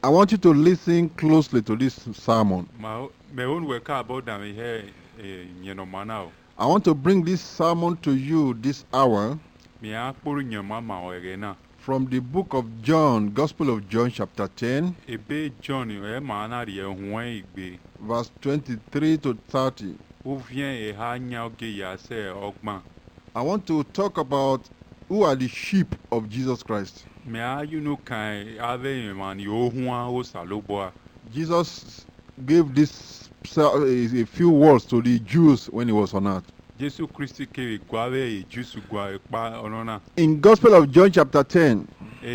I want you to listen closely to this sermon. My own work about them here, now. I want to bring this sermon to you this hour Me a puru nyama wegena. from the book of John, Gospel of John, chapter 10, Ebe John mana rie huan igbe. verse 23 to 30. O vient ha nya oge ya se ogban. I want to talk about who are the sheep of Jesus Christ. Me a kan ave man yo huan o saloboa. Jesus gave this a few words to the Jews when he was on earth. Jesu Christi ke guave jusu gua pa onona. In Gospel of John, chapter 10,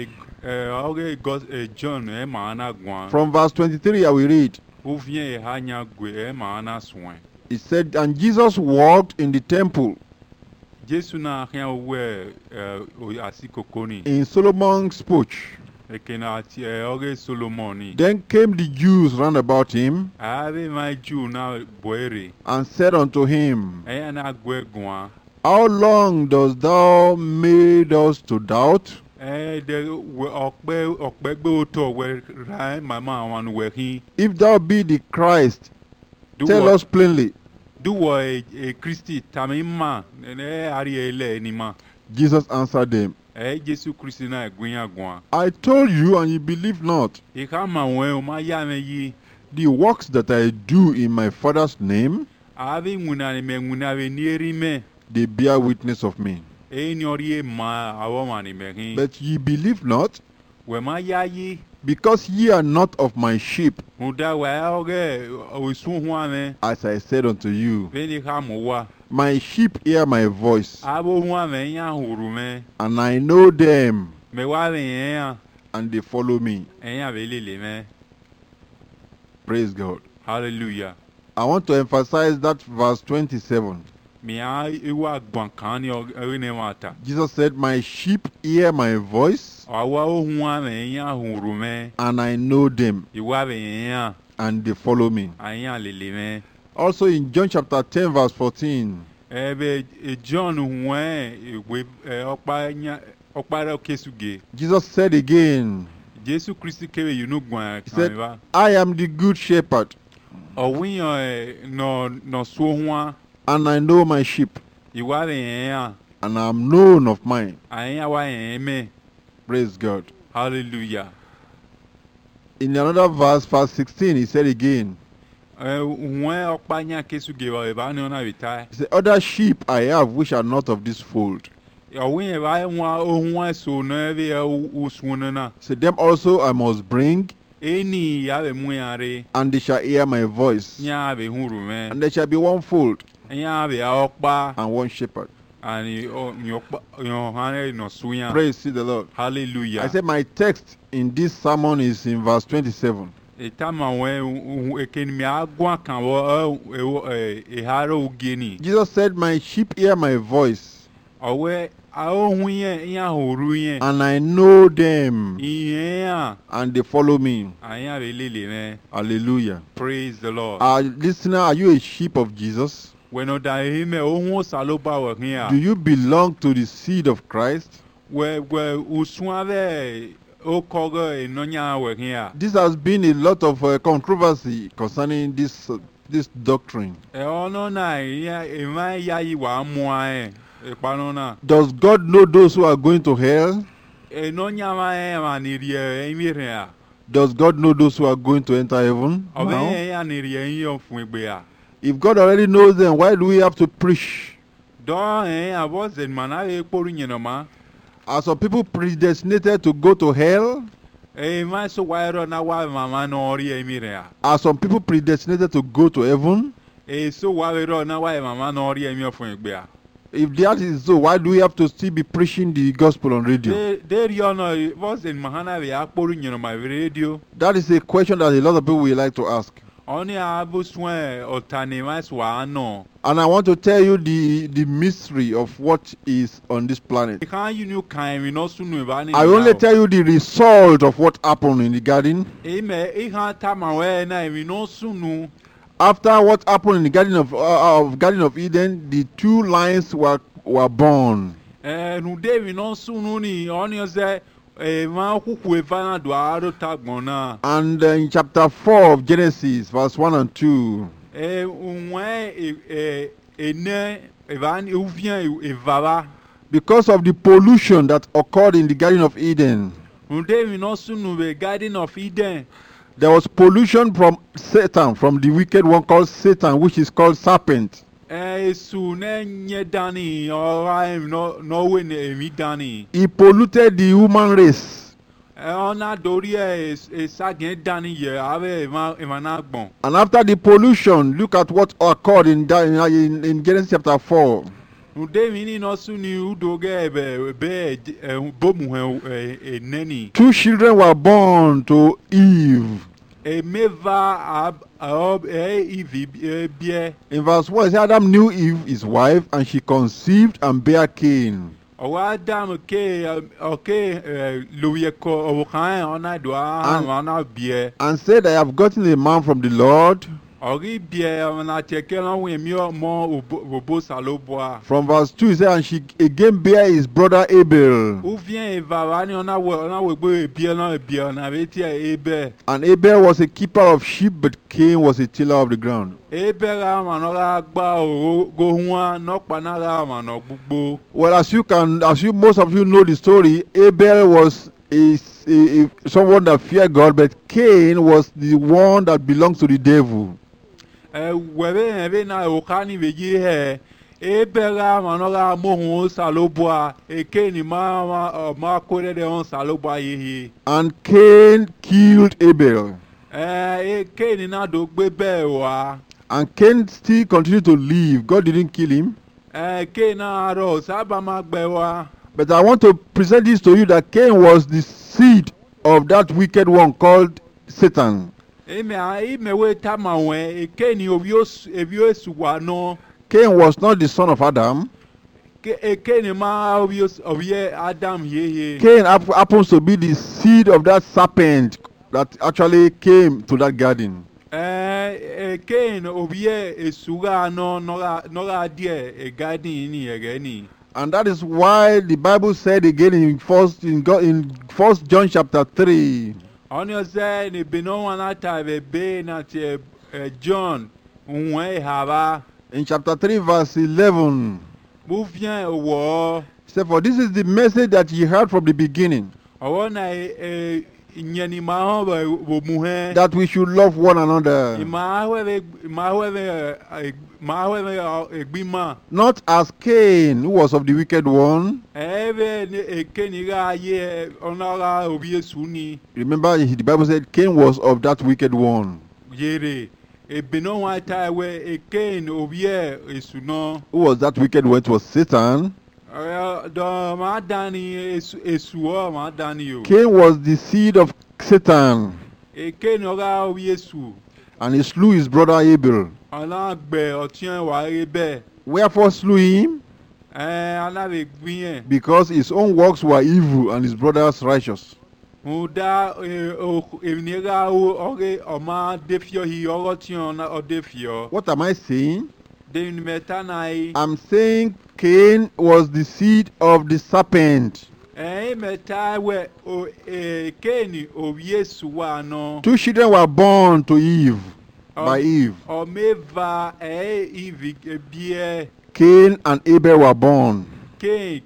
John mana gwan. from verse 23, I will read. O vient ha nya gwe mana soin. It said, and Jesus walked in the temple Jesu na hia we asikokoni. in Solomon's porch. Ekena ti oge Solomoni. Then came the Jews round about him Ave my Jew na boere. and said unto him, Eya na gwe gwan. how long dost thou made us to doubt? De okpe gbe oto we rai mama wan we hin. If thou be the Christ, tell us plainly. Do a Christi tamima ne ari ele ni ma. Jesus answered them, Jesu Christi na egwin gwan. I told you and you believe not. E ka ma wen o ma ya me yi. The works that I do in my Father's name, Ave nguna ni me nguna we ni eri me. they bear witness of me. E ni ori ma awo ma ni me hin. But ye believe not, We ma ya yi. because ye are not of my sheep, Muda we oge o sun hu ame. as I said unto you. Veni ka mo wa. My sheep hear my voice, Abo hu ame ya huru me. and I know them, Me wa le yan. and they follow me. Eyan ve lele me. Praise God. Hallelujah. I want to emphasize that verse 27. Me a iwa gban kan ni ori ne mata. Jesus said, my sheep hear my voice, Awa o hu ame yan huru me. and I know them, Iwa ve yan. and they follow me. Ayan lele me. Also in John chapter 10, verse 14, Ebe John hu we okpa re kesuge. Jesus said again, Jesu Christi kewe yunu gban he kan said, ba. I am the good shepherd, Owiyan no so hu and I know my sheep, Iwa ve yan. and I am known of mine. Ayan wa yan me. Praise God. Hallelujah. In another verse, verse 16, he said again, When okpanya kesuge wa ba ni ona vitai. he said, other sheep I have which are not of this fold. Owen ba nwa ohun so na be usun na. So them also I must bring, Eni ya be mu yare. and they shall hear my voice. Nya be huru me. And there shall be one fold Nya be okpa and one shepherd. ani okpa yo hane no suya. Praise the Lord. Hallelujah. I said my text in this sermon is in verse 27. Etama we eken mi agwa kan wo haro ugeni. Jesus said, my sheep hear my voice, Owe a ohun yen yan horu yen. and I know them, Iyen and they follow me. ayan be lele me. Hallelujah. Praise the Lord. Listener, are you a sheep of Jesus? When oda hime ohun saloba wo hin Do a. you belong to the seed of Christ? We usun ave o kogo enonya wo hin a. This has been a lot of controversy concerning this doctrine. E ono na ya e ma ya yi wa mu a e pano na. Does God know those who are going to hell? Enonya ma ni rie emi re a. Does God know those who are going to enter heaven? Obe Now? ya ni rie yin fun egbe a. If God already knows them, why do we have to preach? Do abo zen mana e poru yin ma. Are some people predestinated to go to hell? E ma so wa ro na wa mama no ri emi re a. Are some people predestinated to go to heaven? E so wa ro na wa mama no ri emi fun egbe a. If that is so, why do we have to still be preaching the gospel on radio? There you know, was in Mahana we are pouring on my radio. That is a question that a lot of people will like to ask. Only abu swen otanimas wa no. And I want to tell you the mystery of what is on this planet. Can you know kind we no sunu ba ni. I only tell you the result of what happened in the garden. Eme e kan tama we na we no sunu. After what happened in the Garden of Eden, the two lions were born. Nu de we no sunu ni oni say ma kuku evana do aro tagbona. And in chapter 4 of Genesis, verse 1 and 2, Unwe ene evan uvien evara. because of the pollution that occurred in the Garden of Eden, Unde mi no sunu be Garden of Eden. there was pollution from Satan, from the wicked one called Satan, which is called serpent. Esu ne nye dani ora no we ne emi dani. He polluted the human race. Ona dori sagen dani ye ave emana gbon. And after the pollution, look at what occurred in Genesis chapter 4. Unde mi ni no suni udoge be bomu eneni. 2 children were born to Eve. Emeva Eve bie. In verse 1, it says Adam knew Eve, his wife, and she conceived and bare Cain. Owa Adam ke loye ko okan ona do ona bie. And said, I have gotten a man from the Lord. Ori bie ona cheke lon we mi mo obo saloboa. From verse 2, it says, and she again bare his brother Abel. Ou vien eva ni ona we gbe bie na bie ona beti ebe. And Abel was a keeper of sheep, but Cain was a tiller of the ground. Ebe ra manora gba go huan no panara mano gbugbo. Well, as most of you know the story, Abel was someone that feared God, but Cain was the one that belongs to the devil. Webe na okani beji he ebera manora mohun saloboa ekeni ma kore de on saloboa yehe. And Cain killed Abel. Ekeni na do gbe be wa. And Cain still continued to live. God didn't kill him. Cain na ro saba ma gbe wa. But I want to present this to you that Cain was the seed of that wicked one called Satan. Ime we tamawe ekeni obio esuwa no. Cain was not the son of Adam. Ekeni ma obie Adam yehe. Cain happens to be the seed of that serpent that actually came to that garden. Cain obie esuga no nora die e garden ni egeni. And that is why the Bible said again in First John chapter 3. Onyo say ni bino wana ta be na te John unwe haba. In chapter 3 verse 11. Mu vien wo. Say, for this is the message that ye heard from the beginning, that we should love one another. Not as Cain, who was of the wicked one. Remember, the Bible said Cain was of that wicked one. Who was that wicked one? It was Satan. Cain was the seed of Satan. And he slew his brother Abel. Wherefore slew him? Because his own works were evil and his brother's righteous. What am I saying? I'm saying Cain was the seed of the serpent. 2 children were born to Eve by Eve. Cain and Abel were born. Cain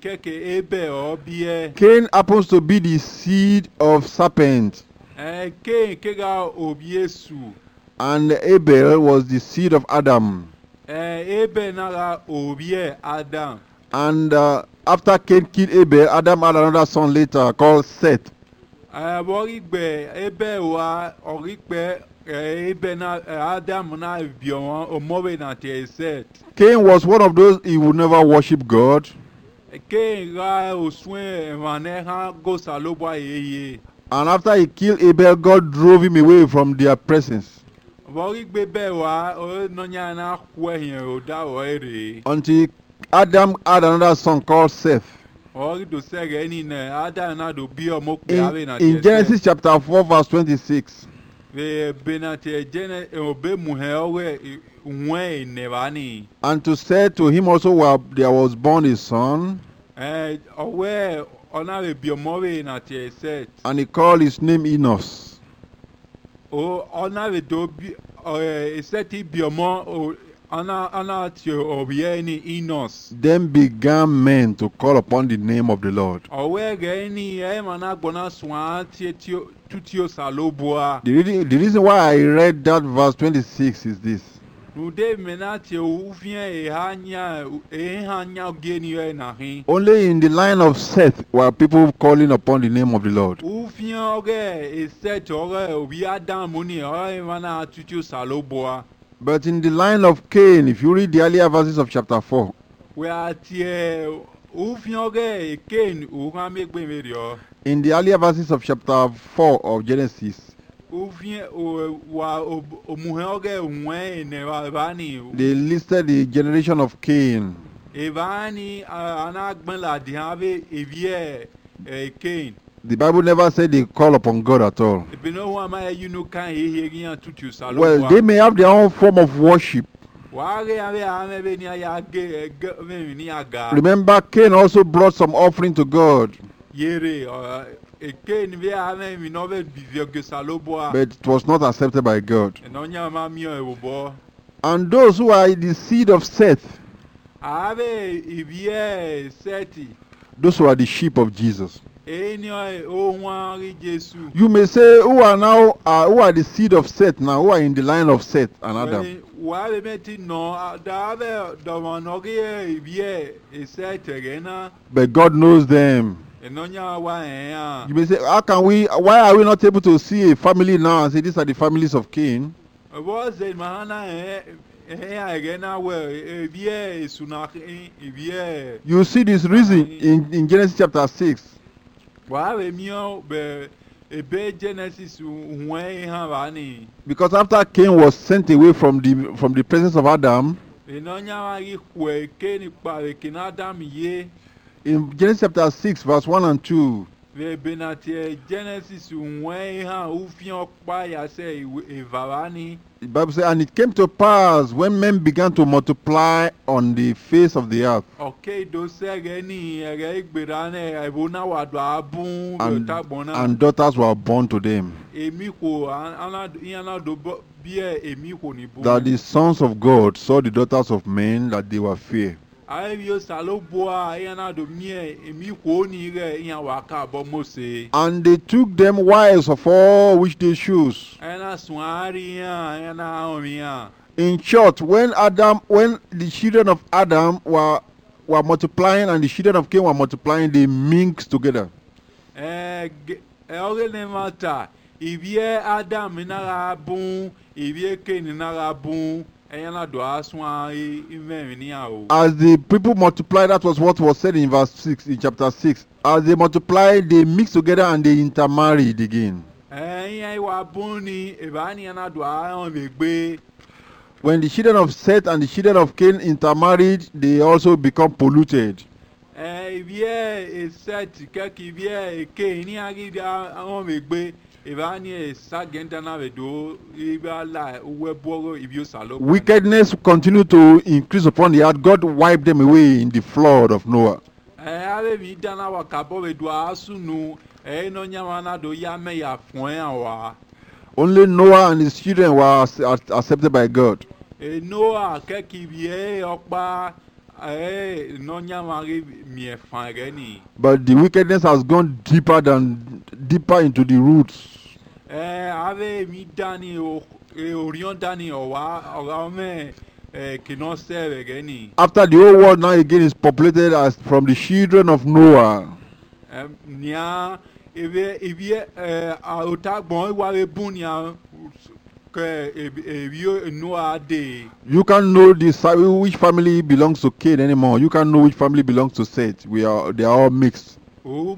happens to be the seed of serpent. And Abel was the seed of Adam. And after Cain killed Abel, Adam had another son later called Seth. Cain was one of those he would never worship God. And after he killed Abel, God drove him away from their presence. Until Adam had another son called Seth. In Genesis chapter 4 verse 26. And to Seth, to him also there was born a son. ona be biomowe na tie Seth. and he called his name Enos. O ona be do bi Seth biomo o ana tie obie ni Enos. Then began men to call upon the name of the Lord. Owe ge ni e mana gbona swan tie tutio saloboa. The reason why I read that verse 26 is this. Nude menate uvien ehanya geni e na hin. Only in the line of Seth were people calling upon the name of the Lord. Uvien oge Seth oge obi Adam muni o mana tutio saloboa. But in the line of Cain, if you read the earlier verses of chapter 4, We atie uvien oge Cain uha megbe merio. in the earlier verses of chapter 4 of Genesis, Uvien wa omuhe oge unwe ne bani. they listed the generation of Cain. Evani anagben la diave evie Cain. The Bible never said they call upon God at all. Bino wa ma yunu kan hehian tutu salo. Well, they may have their own form of worship. Wage ave ame be ni ayage ni aga. Remember, Cain also brought some offering to God, Yere Cain be ame mi no be bivio salo boa. but it was not accepted by God. Enonya ma mi o bo. And those who are the seed of Seth, Ave ibie seti. those who are the sheep of Jesus. Enyo o wan ri Jesu. You may say, who are the seed of Seth now, who are in the line of Seth and Adam. Wa be meti no da ave do monoge ibie seti gena. But God knows them. Enonya wa You may say, why are we not able to see a family now and say these are the families of Cain? Was it mahana agena we ibie sunak ibie. You see this reason in Genesis chapter 6. Wa be mio be ebe Genesis unwe ha bani. Because after Cain was sent away from the presence of Adam, Enonya wa ri kwe ke ni pa ke na Adam ye. in Genesis chapter 6, verse 1 and 2, Be benati Genesis unwe ha ufion pa ya se evavani. the Bible says, and it came to pass when men began to multiply on the face of the earth, Okay, do sege ni ere igberane ebona wa do abun be tagbona. and daughters were born to them, Emi ko ana do bie emi ko ni bu. that the sons of God saw the daughters of men that they were fair. Ayo saloboa ana do mie emi ko ni re yan wa ka bo Mose. And they took them wives of all which they chose. Ana suari ana omia. In short, when the children of Adam were multiplying and the children of Cain were multiplying, they mixed together. Ore ne mata. Ibie Adam na bun, ibie Cain na bun. Ana do aswa ime ni a o. As the people multiplied, that was what was said in verse 6, in chapter 6. As they multiplied, they mixed together and they intermarried again. Wa bun ni ebani ana do a begbe. When the children of Seth and the children of Cain intermarried, they also become polluted. Ibie Seth keki ibie Cain ni agi a begbe. Evani sagenda na vedo ibala weboro ibio salo. Wickedness continued to increase upon the earth. God wiped them away in the flood of Noah. Ave mi dana wa kabo vedo asunu no nyamana do ya me ya fon wa. Only Noah and his children were accepted by God. Noah keki bie okpa no nyamari mi fan gani. But the wickedness has gone deeper into the roots. Ave mi dani orion dani owa me kino serve gani. After the whole world now again is populated as from the children of Noah. Nia ebe otagbon wa be bunia ke Noah de. You can't know which family belongs to Cain anymore. You can't know which family belongs to Seth. They are all mixed. No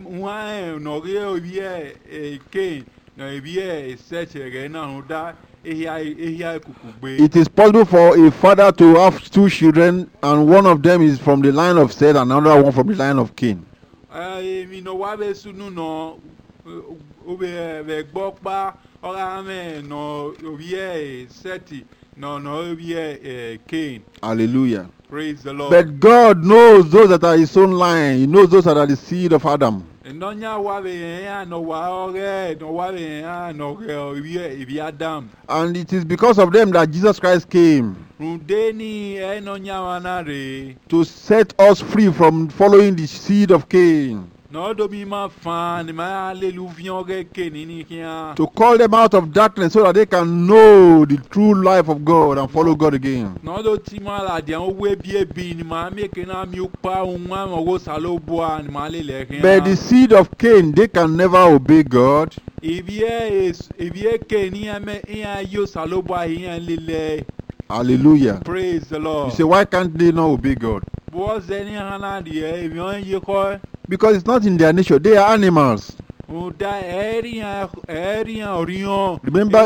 re Cain no ebie Seth re na hoda ehia kukugbe. It is possible for a father to have two children, and one of them is from the line of Seth and another one from the line of Cain. Mi no wa be sunu no obe be gbogba ora me no obie Seth no obie Cain. Hallelujah. Praise the Lord. But God knows those that are his own line. He knows those that are the seed of Adam. Nonya wa be ya no wa ore no wa be ya no ibi Adam. And it is because of them that Jesus Christ came Rundeni nonya wanare. to set us free from following the seed of Cain, No do mi ma fan ma hallelujah ke ni kia. to call them out of darkness so that they can know the true life of God and follow God again. No do ti ma la dia we bi ni ma me ke na mi pa unwa mo go saloboa ni ma le kia. But the seed of Cain, they can never obey God. Ibie ke ni ame ya yo saloboa ya lele. Hallelujah. Praise the Lord. You say, why can't they not obey God? Was any hana die yon ye ko Because it's not in their nature. They are animals. da area orion. Remember-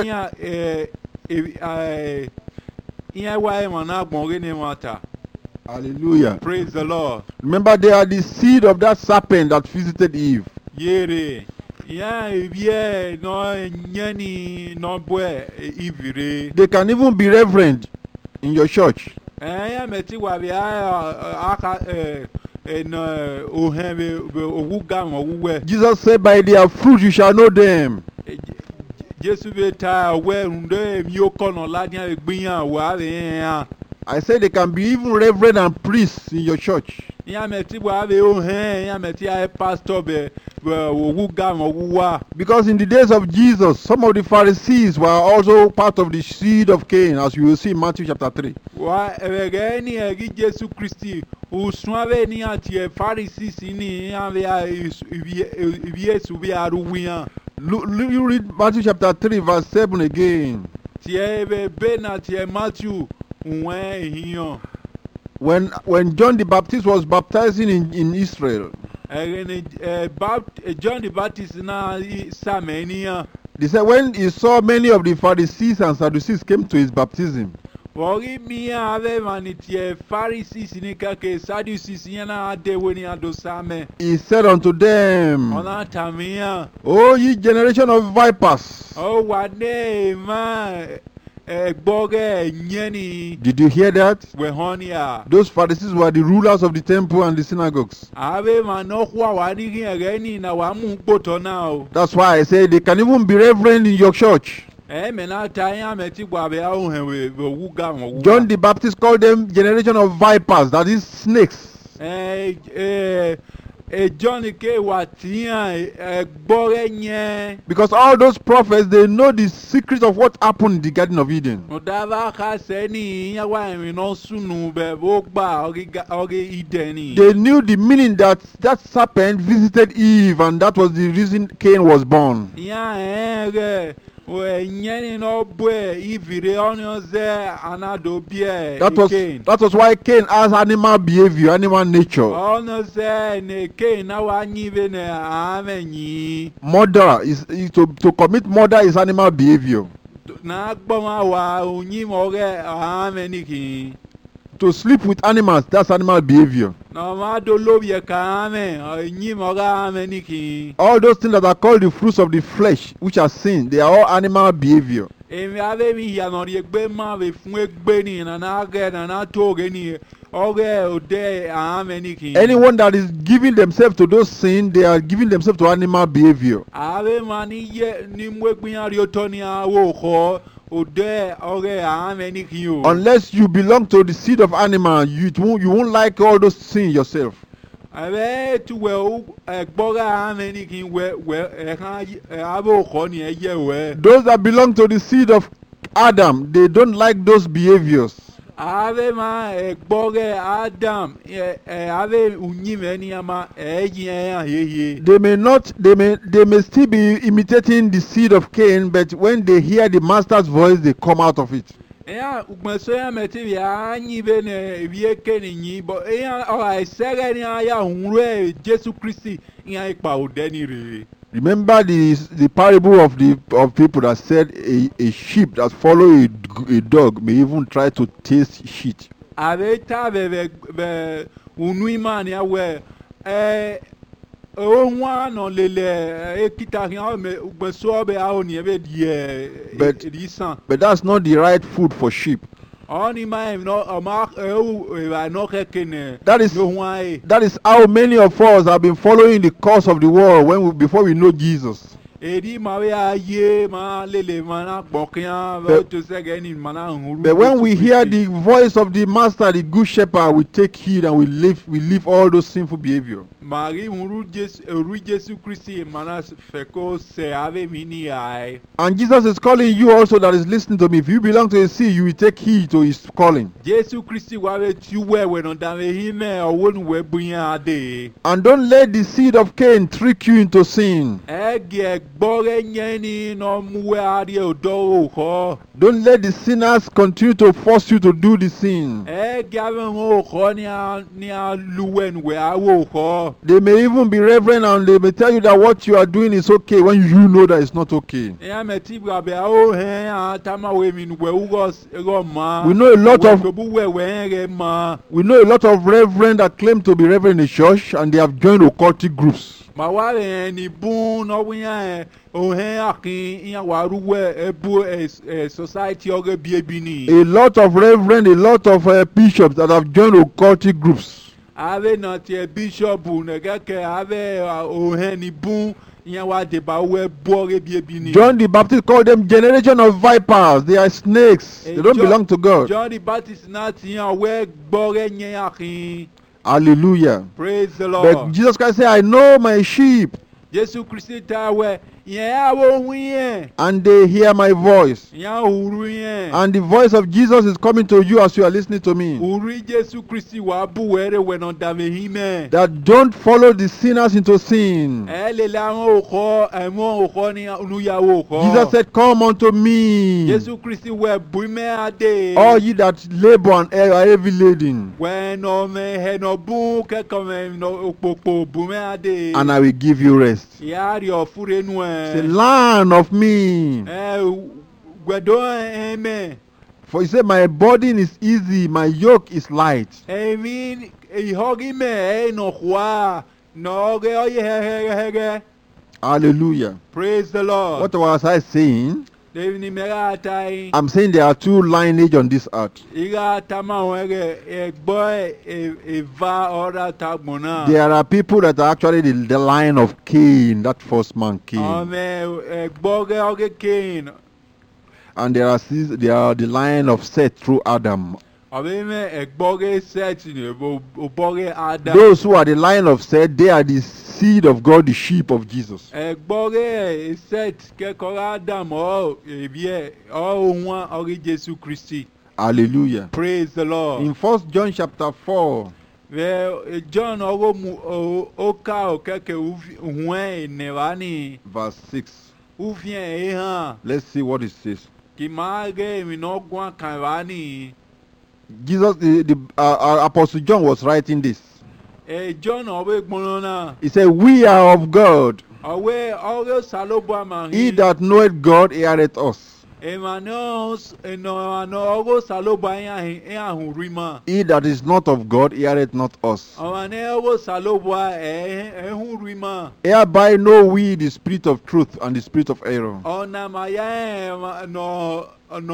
Iya wa mana gbonge ni mata. Hallelujah. Praise the Lord. Remember, they are the seed of that serpent that visited Eve. Yere. Ya ibie no nyani no bwe ivire. They can even be reverend in your church. Ya meti wa bia aka no ohebe owuga mo wuwe. Jesus said, by their fruit you shall know them. Jesu be ta we runde mi okono ladian egbiyan wa re yan. I said they can be even reverend and priests in your church. Ya meti wa be o hen ya meti ai pastor be owuga mo wuwa. Because in the days of Jesus, some of the Pharisees were also part of the seed of Cain, as you will see in Matthew chapter 3. Wa ege ni egi Jesu Christi usunwe ni ati Pharisees ni ya be ibi su be aruwian. You read Matthew chapter 3, verse 7 again. Tie be na tie Matthew unwe hiyan. When John the Baptist was baptizing in Israel, John the Baptist na samenia. they said when he saw many of the Pharisees and Sadducees came to his baptism, Wori mi ave manitie Pharisees ni kake Sadducees yana adewe ni adosame. he said unto them, Ona tamia. O ye generation of vipers, O wane ma boge nyeni did you hear that? we honia. Those Pharisees were the rulers of the temple and the synagogues. Ave manokwa wadi ngeni na wamu gboto now. That's why I say they can even be reverend in your church. Mena tanya meti gwabe au henwe wuga mo. John the Baptist called them generation of vipers, that is snakes. John ke watia gbore nye. Because all those prophets, they know the secret of what happened in the Garden of Eden. Odava ka seni ya wa mi no sunu be bo gba oge ideni. They knew the meaning that that serpent visited Eve, and that was the reason Cain was born. Ya we nyeni no bwe ivire onyo ze anado bie. That was why Cain has animal behavior, animal nature. Onyo ze ne Cain na wa nyibe ne amenyi. Murder is to commit murder is animal behavior. Na gboma wa onyi mo ge ameniki. To sleep with animals, that's animal behavior. No ma do lobye ka amen onyi mo ga ameniki. All those things that are called the fruits of the flesh, which are sin, they are all animal behavior. Emi ave mi ya no ri egbe ma be fun egbe ni na ge na to ge ni oge ode ameniki. Anyone that is giving themselves to those sins, they are giving themselves to animal behavior. Ave mani ye ni mu egbin ari oto ni awo ko ode oge ameniki o. Unless you belong to the seed of animal, you won't like all those sins yourself. Ave tu we egboga ameniki we abo ko ni eye we. Those that belong to the seed of Adam, they don't like those behaviors. Ave ma egboge Adam ave unyime ni ama ye. They may still be imitating the seed of Cain, but when they hear the master's voice, they come out of it. Ya ugmeso ya meti ya nyibe ne wie keni nyi bo ya o isere ni aya hunre Jesu Christi ya ipa odeni re. Remember the parable of people that said a sheep that follow a dog may even try to taste shit. Ave ta be unu imani ya we o nwa no lele ekita yan me ugmeso be a oni ebe die But that's not the right food for sheep. Oni ma no ama e no kekene. That is- no why. That is how many of us have been following the course of the world before we know Jesus. Edi ma we aye ma lele mana gbokian But- to say ni mana huru. But when we hear the voice of the Master, the Good Shepherd, we take heed and we leave all those sinful behavior. Mari huru Jesu Christi mana feko se ave mini ai. And Jesus is calling you also that is listening to me. If you belong to a sea, you will take heed to his calling. Jesu Christi wa we tu we no da we hime owo nu we buyan ade. And don't let the seed of Cain trick you into sin. Ege gbore nyeni no muwe ari odo ho. Don't let the sinners continue to force you to do the sin. Ege ave ho ho ni a luwen we awo ho. They may even be reverend and they may tell you that what you are doing is okay when you know that it's not okay. Ya meti bra be o he atama we mi nu we ego ma. We know a lot of- we ma. We know a lot of reverend that claim to be reverend in the church and they have joined occultic groups. Ma wa re ni bun no wiyan o he akin yan wa ruwe ebu society oge bi ni. A lot of reverend, a lot of bishops that have joined occultic groups. Ave na tie bishop ne keke ave o he ni bun yan wa de ba we bo oge bi ni. John the Baptist called them generation of vipers. They are snakes. They don't belong to God. John the Baptist na ti yan we gbore yen akin. Hallelujah. Praise the But Lord. Jesus Christ said, I know my sheep Jesu Christi ta we yen awo hu yen. and they hear my voice. Yan huru yen. And the voice of Jesus is coming to you as you are listening to me. Uri Jesu Christi wa bu were we no da me hime. That don't follow the sinners into sin. Le la won ko emo ko ni oluyawo ko. Jesus said, come unto me, Jesu Christi we bu me ade. all ye that labor and are heavy laden, When no me he no bu ke come no opopo bu me ade. and I will give you rest. Ya ri ofure nu Say, learn of me. Gwedo eme. For he said, my burden is easy, my yoke is light. Emi ihogi me no kwa. No ge oye he. Hallelujah. Praise the Lord. What was I saying? David ni mera tai. I'm saying there are two lineage on this earth. Iga tama wege egbo eva ora tagbona. There are people that are actually the line of Cain, that first man Cain. Ame egbo ge oge Cain. And there are the line of Seth through Adam. Abe me egbo ge Seth ni bo ge Adam. Those who are the line of Seth, they are the seed of God, the sheep of Jesus. Egbo ge Seth ke ko Adam o ebie o won ori Jesu Christi. Hallelujah. Praise the Lord. In 1 John chapter 4, John ogo mu oka o keke uhwen nevani verse 6, uvien ehan. let's see what it says. Ki mage mi no gwan kanvani. Jesus, Apostle John was writing this. John owe gbonona. He said, we are of God. Owe salobo amahin. He that knoweth God heareth us. Emano owe salobo ahun rima. He that is not of God heareth not us. Omane owe salobo ehun rima. Hereby know we the spirit of truth and the spirit of error. Ona maya no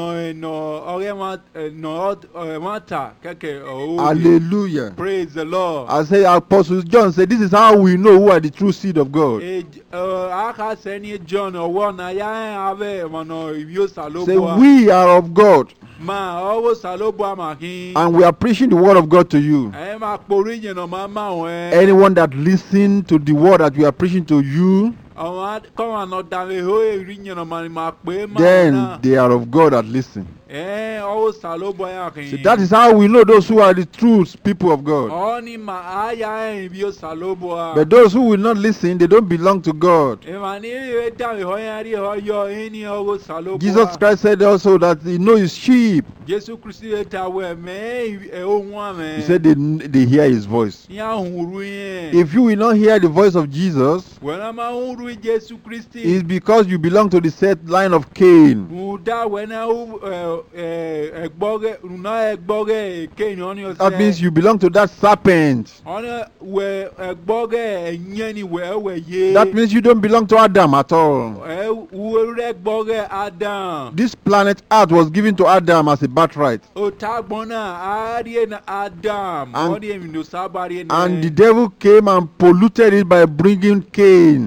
mata keke o. Hallelujah. Praise the Lord. I say, Apostle John said, this is how we know who are the true seed of God. Aka seni John owo na ya ave mono ibio Say, salobo. we are of God, Ma owo salobo amakin. and we are preaching the word of God to you. E ma pori yen no mama we. Anyone that listen to the word that we are preaching to you, Awon come no dame ho eri yen no ma pe ma. then they are of God that listen. Owo salobo yakin. So that is how we know those who are the true people of God. Oni ma aya ibio salobo. But those who will not listen, they don't belong to God. E ma ni e dame ho yari ho yo eni owo salobo. Jesus Christ said also that he knows his sheep. Jesu Christi eta we me e ohun ame. He said they hear his voice. Ya huru yen. If you will not hear the voice of Jesus, When ma huru Jesu Christi. it's because you belong to the set line of Cain. Muda when Egboge, una egboge, Cain on your That means you belong to that serpent. on where egboge, and anywhere where ye. That means you don't belong to Adam at all. Egboge Adam. This planet Earth was given to Adam as a birthright. Otagbona, Arien Adam, And Odium no Sabari. And the devil came and polluted it by bringing Cain.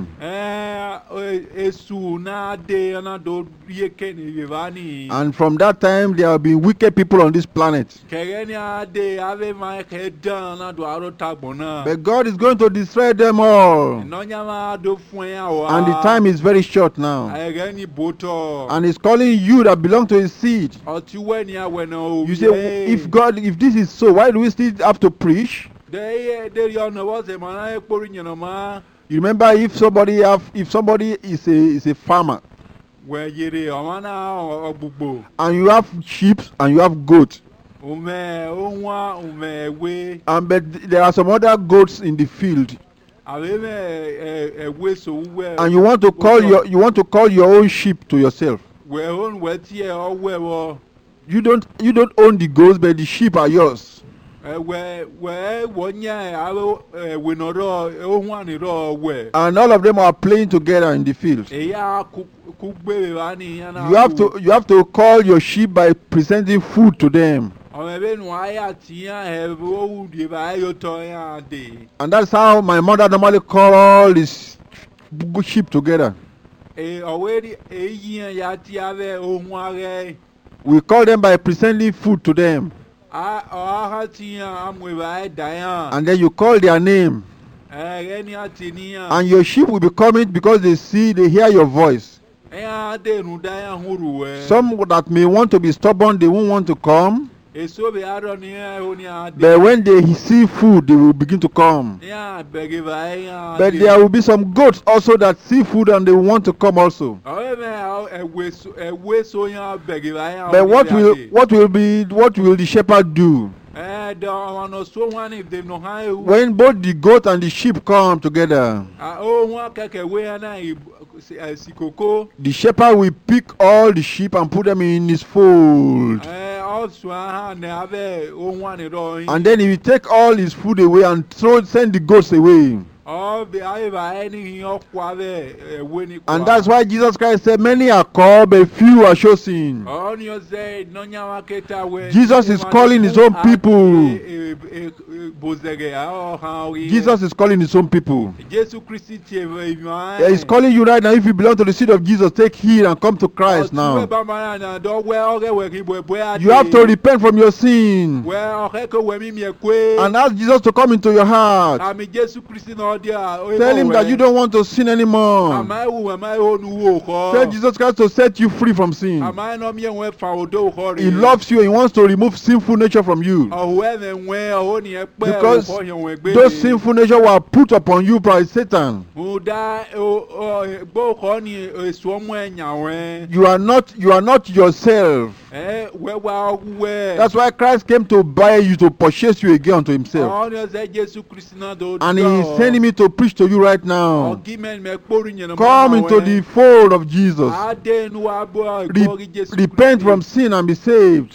And from that time, there have been wicked people on this planet. But God is going to destroy them all. And the time is very short now. And He's calling you that belong to His seed. You say, if this is so, why do we still have to preach? You remember, if somebody is a farmer, and you have sheep and you have goats, but there are some other goats in the field, and you want to call your own sheep to yourself. You don't own the goats, but the sheep are yours. And all of them are playing together in the field. You have to call your sheep by presenting food to them. And that's how my mother normally calls all these sheep together. We call them by presenting food to them. And then you call their name. And your sheep will be coming because they hear your voice. Some that may want to be stubborn, they won't want to come. But when they see food, they will begin to come. But there will be some goats also that see food and they want to come also. But what will the shepherd do? When both the goat and the sheep come together, the shepherd will pick all the sheep and put them in his fold. And then he will take all his food away and send the goats away. And that's why Jesus Christ said, many are called, but few are chosen. Jesus is calling his own people. Jesus is calling his own people. He's calling you right now. If you belong to the seed of Jesus, take heed and come to Christ now. You have to repent from your sin and ask Jesus to come into your heart. Tell him that you don't want to sin anymore. Tell Jesus Christ to set you free from sin. He loves you and he wants to remove sinful nature from you. Because those sinful nature were put upon you by Satan. You are not yourself. That's why Christ came to buy you, to purchase you again unto himself. And he is sending me to preach to you right now. Come into the fold of Jesus. Repent from sin and be saved.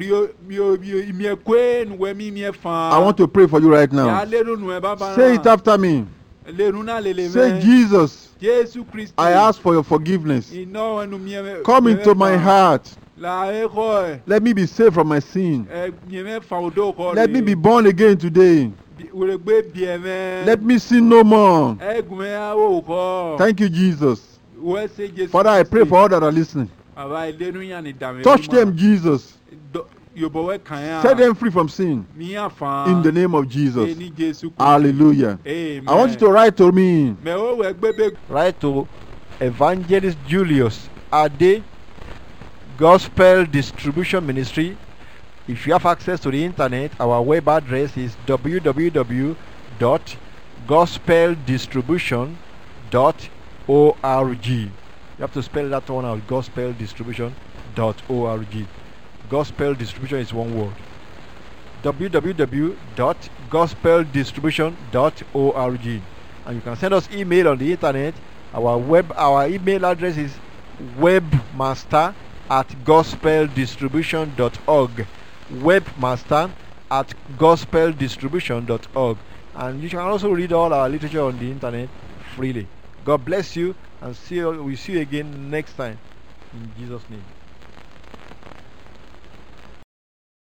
I want to pray for you right now. Say it after me. Say, Jesus, I ask for your forgiveness. Come into my heart. Let me be saved from my sin. Let me be born again today. Let me sin no more. Thank you, Jesus. Father, I pray for all that are listening. Touch them, Jesus. Set them free from sin. In the name of Jesus. Hallelujah. Amen. I want you to write to me. Write to Evangelist Julius Ade, Gospel Distribution Ministry. If you have access to the internet, our web address is www.gospeldistribution.org. You have to spell that one out, gospeldistribution.org. Gospel distribution is one word. www.gospeldistribution.org. And you can send us email on the internet. Our email address is webmaster at gospeldistribution.org. Webmaster at gospeldistribution.org. And you can also read all our literature on the internet freely. God bless you, and we see you again next time. In Jesus' name.